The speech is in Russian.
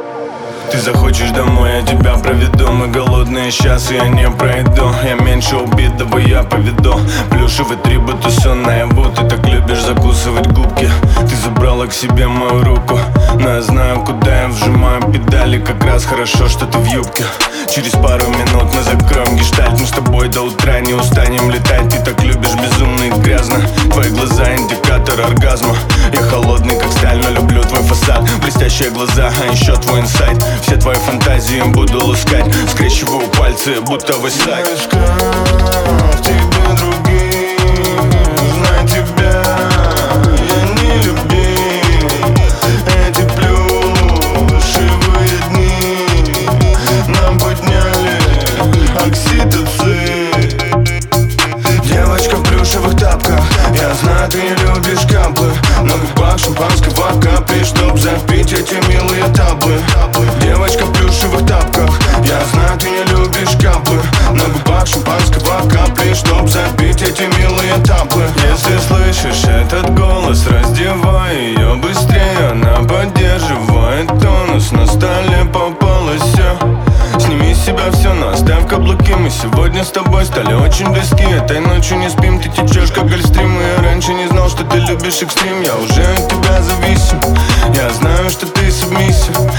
Ты захочешь домой, я тебя проведу. Мы голодные сейчас, и я не пройду. Я меньше убит, давай я поведу. Плюшевый трибут, все наяву. Ты так любишь закусывать губки. Ты забрала к себе мою руку, но я знаю, куда я вжимаю педали. Как раз хорошо, что ты в юбке. Через пару минут мы закроем гештальт. Мы с тобой до утра не устанем летать. Ты так любишь безумно и грязно. Твои глаза индикатор оргазма. Я холодный, как сталь, но люблю твой фасад. Блестящие глаза, а еще твой инсайт. Все твои фантазии буду ласкать. Скрещиваю пальцы, будто высайт. Девочка, в тебе другие. Знай тебя, я не любил. Эти плюшевые дни нам подняли окситоцин. Девочка в плюшевых тапках, я знаю, ты не любишь каплы. На губах шампанского капли, чтоб запить эти милые таблы. Девочка в плюшевых тапках, я знаю, ты не любишь каплы. На губах шампанского капли, чтоб запить эти милые таблы. Если слышишь этот голос, раздевай ее быстрее. Она поддерживает тонус, на столе попалось все. Сними с себя все, но оставь каблуки. Мы сегодня с тобой стали очень близки. Этой ночью не спим, ты течешь как гольфстрим. И я раньше не знал, что ты любишь экстрим. Я уже от тебя зависим, я знаю, что ты сабмиссив.